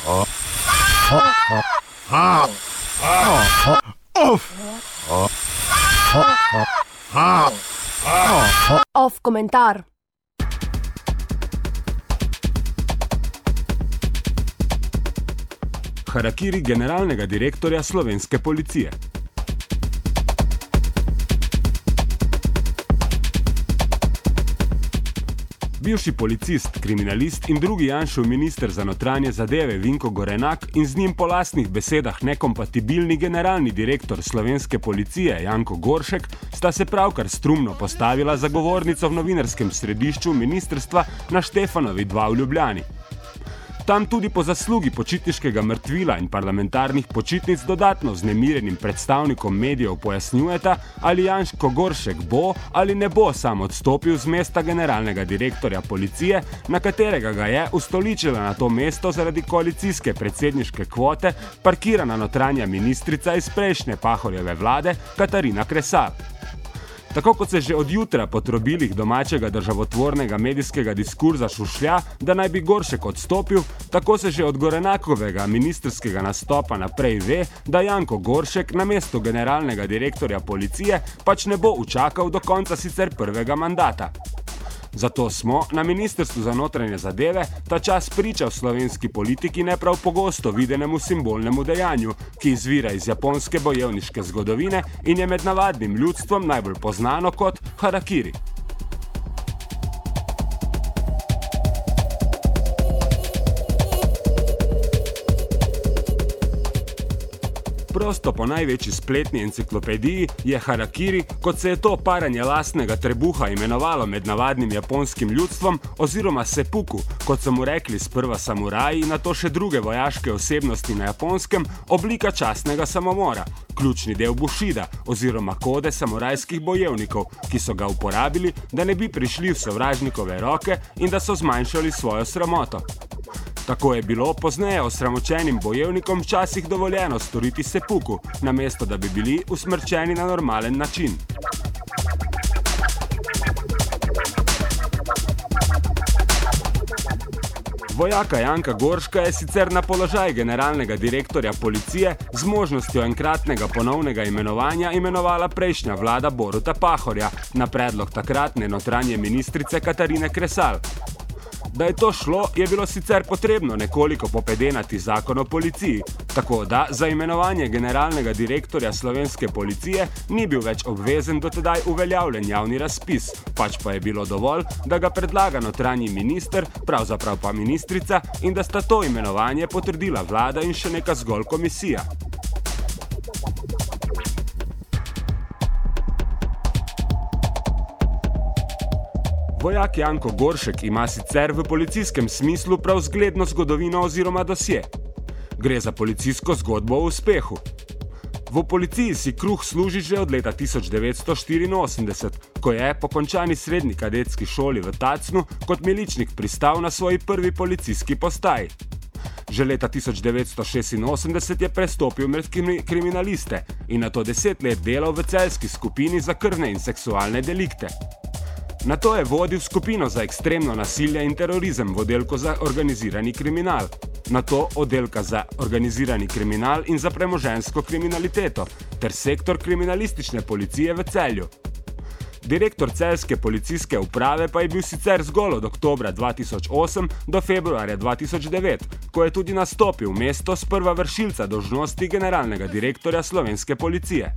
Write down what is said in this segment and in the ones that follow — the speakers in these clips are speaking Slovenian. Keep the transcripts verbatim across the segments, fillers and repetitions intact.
Off komentar. Harakiri generalnega direktorja slovenske policije. Bivši policist, kriminalist in drugi Janšev minister za notranje zadeve Vinko Gorenak in z njim po lastnih besedah nekompatibilni generalni direktor slovenske policije Janko Goršek sta se pravkar strumno postavila za govornico v novinarskem središču ministrstva na Štefanovi dva v Ljubljani. Tam tudi po zaslugi počitniškega mrtvila in parlamentarnih počitnic dodatno vznemirenim predstavnikom medijev pojasnjujeta, ali Janko Goršek bo ali ne bo sam odstopil z mesta generalnega direktorja policije, na katerega ga je ustoličila na to mesto zaradi koalicijske predsedniške kvote parkirana notranja ministrica iz prejšnje Pahorjeve vlade Katarina Kresal. Tako kot se že od jutra po trobilih domačega državotvornega medijskega diskurza šušlja, da naj bi Goršek odstopil, tako se že od Gorenakovega ministrskega nastopa naprej ve, da Janko Goršek na mesto generalnega direktorja policije pač ne bo učakal do konca sicer prvega mandata. Zato smo na Ministrstvu za notranje zadeve ta čas priča v slovenski politiki ne prav pogosto videnemu simbolnemu dejanju, ki izvira iz japonske bojevniške zgodovine in je med navadnim ljudstvom najbolj poznano kot harakiri. Prosto po največji spletni enciklopediji je harakiri, kot se je to paranje lastnega trebuha imenovalo med navadnim japonskim ljudstvom, oziroma seppuku, kot so mu rekli sprva samuraji in nato še druge vojaške osebnosti na Japonskem, oblika častnega samomora, ključni del bušida oziroma kode samurajskih bojevnikov, ki so ga uporabili, da ne bi prišli v sovražnikove roke in da so zmanjšali svojo sramoto. Tako je bilo pozneje osramočenim bojevnikom včasih dovoljeno storiti seppuku, namesto da bi bili usmrčeni na normalen način. Vojaka Janka Gorška je sicer na položaj generalnega direktorja policije z možnostjo enkratnega ponovnega imenovanja imenovala prejšnja vlada Boruta Pahorja na predlog takratne notranje ministrice Katarine Kresal. Da je to šlo, je bilo sicer potrebno nekoliko popedenati zakon o policiji, tako da za imenovanje generalnega direktorja slovenske policije ni bil več obvezen dotedaj uveljavljen javni razpis, pač pa je bilo dovolj, da ga predlaga notranji minister, pravzaprav pa ministrica, in da sta to imenovanje potrdila vlada in še neka zgolj komisija. Vojak Janko Goršek ima sicer v policijskem smislu prav zgledno zgodovino oziroma dosje. Gre za policijsko zgodbo o uspehu. V policiji si kruh služi že od leta tisoč devetsto štiriinosemdeset, ko je po končani srednji kadetski šoli v Tacnu kot miličnik pristal na svoji prvi policijski postaji. Že leta tisoč devetsto šestinosemdeset je prestopil med kriminaliste in nato deset let delal v celjski skupini za krvne in seksualne delikte. Nato je vodil skupino za ekstremno nasilje in terorizem v oddelku za organizirani kriminal, nato oddelka za organizirani kriminal in za premoženjsko kriminaliteto ter sektor kriminalistične policije v Celju. Direktor celjske policijske uprave pa je bil sicer zgolj od oktobra dva tisoč osem do februarja dva tisoč devet, ko je tudi nastopil mesto sprva vršilca dolžnosti generalnega direktorja slovenske policije.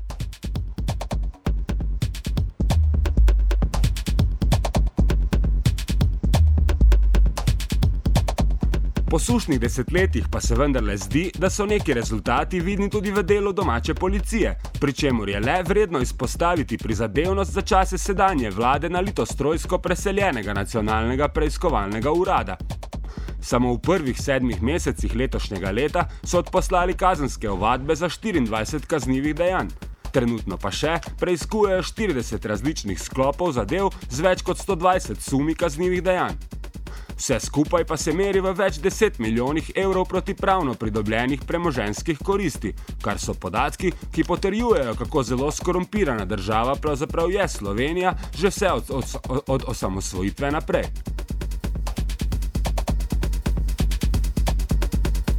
Po sušnih desetletjih pa se vendarle zdi, da so neki rezultati vidni tudi v delu domače policije, pri čemur je le vredno izpostaviti prizadevnost za čase sedanje vlade na litostrojsko preseljenega nacionalnega preiskovalnega urada. Samo v prvih sedmih mesecih letošnjega leta so odposlali kazenske ovadbe za štiriindvajset kaznivih dejanj. Trenutno pa še preiskujejo štirideset različnih sklopov zadev z več kot sto dvajset sumi kaznivih dejanj. Vse skupaj pa se meri v več deset milijonih evrov protipravno pridobljenih premoženjskih koristi, kar so podatki, ki potrjujejo, kako zelo skorumpirana država pravzaprav je Slovenija že vse od, od, od osamosvojitve naprej.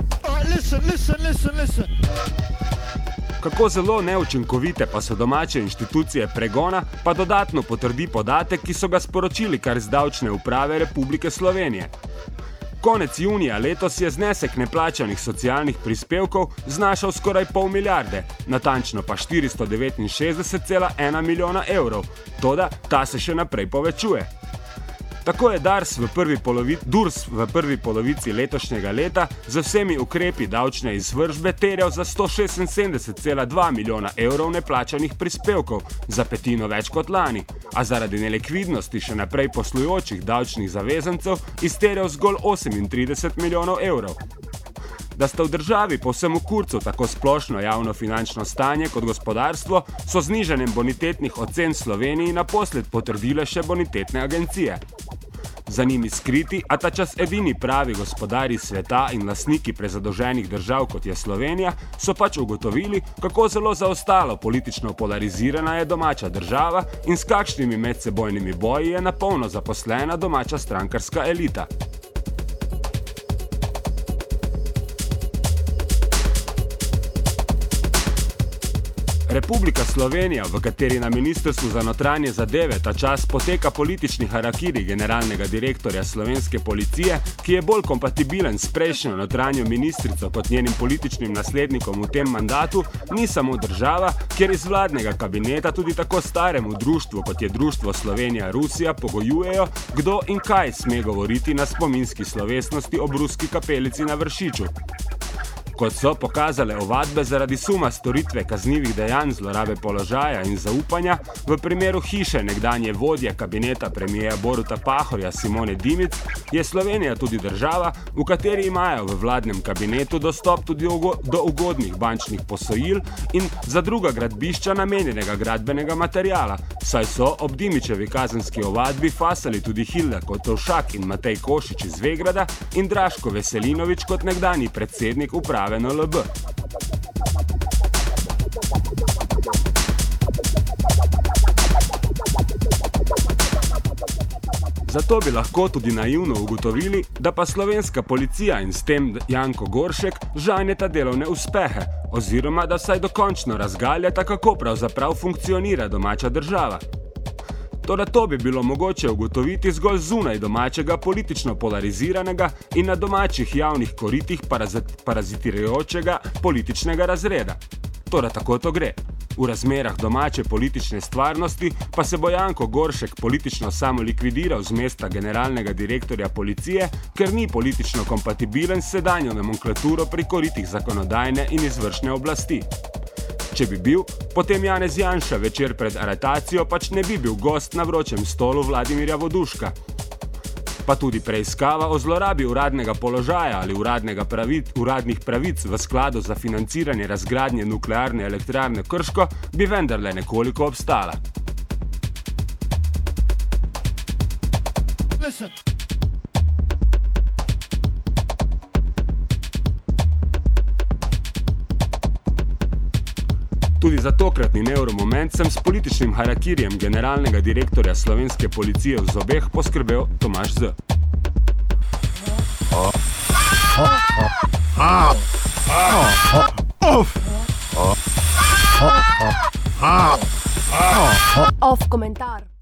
listen, listen, listen, listen. Kako zelo neučinkovite pa so domače inštitucije pregona, pa dodatno potrdi podatek, ki so ga sporočili kar z davčne uprave Republike Slovenije. Konec junija letos je znesek neplačanih socialnih prispevkov znašal skoraj pol milijarde, natančno pa štiristo devetinšestdeset cela ena milijona evrov, toda ta se še naprej povečuje. Tako je Dars v prvi polovici, Durs v prvi polovici letošnjega leta z vsemi ukrepi davčne izvršbe terjal za sto šestinsedemdeset cela dva milijona evrov neplačanih prispevkov, za petino več kot lani, a zaradi nelikvidnosti še naprej poslujočih davčnih zavezancev izterjal zgolj osemintrideset milijonov evrov. Da sta v državi povsem v kurcu tako splošno javno finančno stanje kot gospodarstvo, so z znižanjem bonitetnih ocen Sloveniji naposled potrdile še bonitetne agencije. Za njimi skriti, a ta čas edini pravi gospodarji sveta in lastniki prezadolženih držav, kot je Slovenija, so pač ugotovili, kako zelo zaostalo politično polarizirana je domača država in s kakšnimi medsebojnimi boji je napolno zaposlena domača strankarska elita. Republika Slovenija, v kateri na Ministrstvu za notranje zadeve ta čas poteka politični harakiri generalnega direktorja slovenske policije, ki je bolj kompatibilen s prejšnjo notranjo ministrico kot njenim političnim naslednikom v tem mandatu, ni samo država, kjer iz vladnega kabineta tudi tako staremu društvu, kot je Društvo Slovenija-Rusija, pogojujejo, kdo in kaj sme govoriti na spominski slovesnosti ob ruski kapelici na Vršiču. Kot so pokazale ovadbe zaradi suma storitve kaznivih dejanj zlorabe položaja in zaupanja v primeru hiše nekdanje vodje kabineta premijera Boruta Pahorja Simone Dimic, je Slovenija tudi država, v kateri imajo v vladnem kabinetu dostop tudi do ugodnih bančnih posojil in za druga gradbišča namenjenega gradbenega materiala, saj so ob Dimičevi kazenski ovadbi fasali tudi Hilda Kotovšak in Matej Košič iz Vegrada in Draško Veselinovič kot nekdanji predsednik uprave N L B. Zato bi lahko tudi naivno ugotovili, da pa slovenska policija in s tem Janko Goršek žanjeta delovne uspehe, oziroma da vsaj dokončno razgaljata, kako pravzaprav funkcionira domača država. Toda to bi bilo mogoče ugotoviti zgolj zunaj domačega politično polariziranega in na domačih javnih koritih parazit, parazitirajočega političnega razreda. Toda tako to gre. V razmerah domače politične stvarnosti pa se bo Janko Goršek politično samo likvidiral z mesta generalnega direktorja policije, ker ni politično kompatibilen s sedanjo nomenklaturo pri koritih zakonodajne in izvršne oblasti. Če bi bil, potem Janez Janša večer pred aretacijo pač ne bi bil gost na vročem stolu Vladimirja Voduška. Pa tudi preiskava o zlorabi uradnega položaja ali uradnega pravic, uradnih pravic v skladu za financiranje razgradnje nuklearne elektrarne Krško bi vendarle nekoliko obstala. Listen. Tudi za tokratni neuromoment sem s političnim harakirjem generalnega direktorja slovenske policije v zobeh poskrbel Tomaž Z. Off komentar.